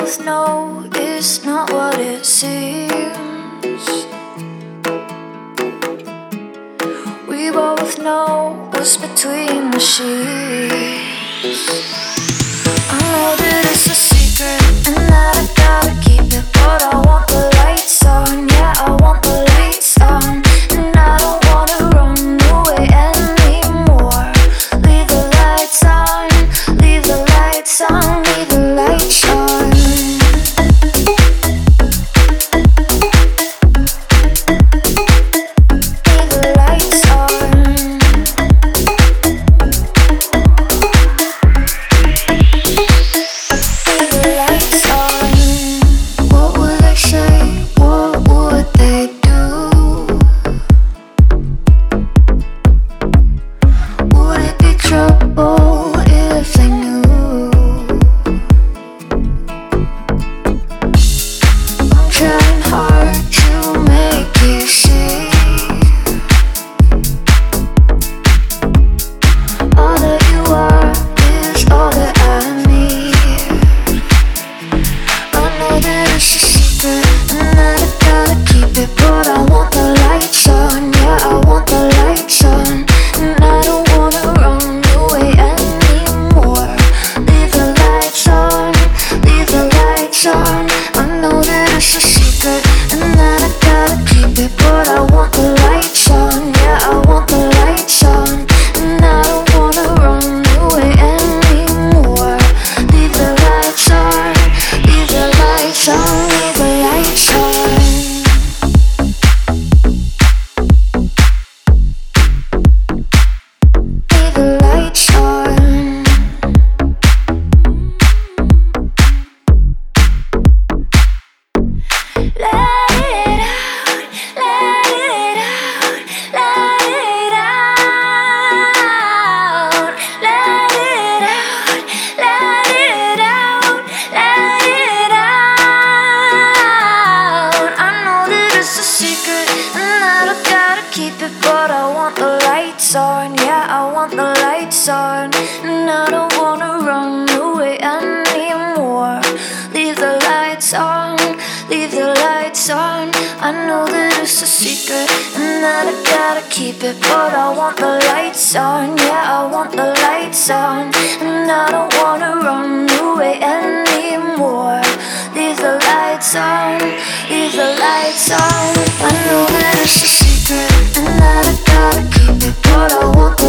both know it's not what it seems. We both know what's between the sheets. I know that it's a secret and that I gotta keep it, but I want the lights on, yeah, I want the lights on. And I don't wanna run away anymore. Leave the lights on, leave the lights on, leave the lights on. Leave the lights on. Leave the lights on. What would they say? What would they do? Would it be trouble if they knew? I'm trying hard to make you see all that you are is all that I need. I know that it's a secret and that I gotta keep it, but I want the lights on, yeah, I want the lights on. And I don't wanna run away anymore. Leave the lights on, leave the lights on. I know that it's a secret and that I gotta keep it, but I want the lights on, yeah, I want the lights on. And I don't wanna run away anymore. Leave the lights on, leave the lights on, leave the lights on. Leave the lights on. Let it out, let it out, let it out. Let it out, let it out, let it out. I know that it's a secret and that I gotta keep it, but I want the lights on, yeah, I want the lights on. And I don't wanna run away anymore. Leave the lights on, leave the lights on. I know that it's a secret and that I gotta keep it, but I want the lights on, yeah, I want the lights on. And I don't wanna run away anymore. Leave the lights on, leave the lights on. I know that it's a secret and that I gotta keep it, but I want the